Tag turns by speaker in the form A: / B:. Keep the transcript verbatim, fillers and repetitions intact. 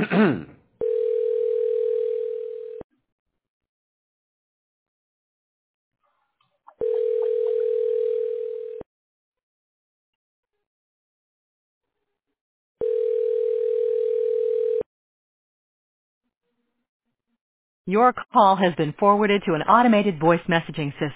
A: Your call has been forwarded to an automated voice messaging system.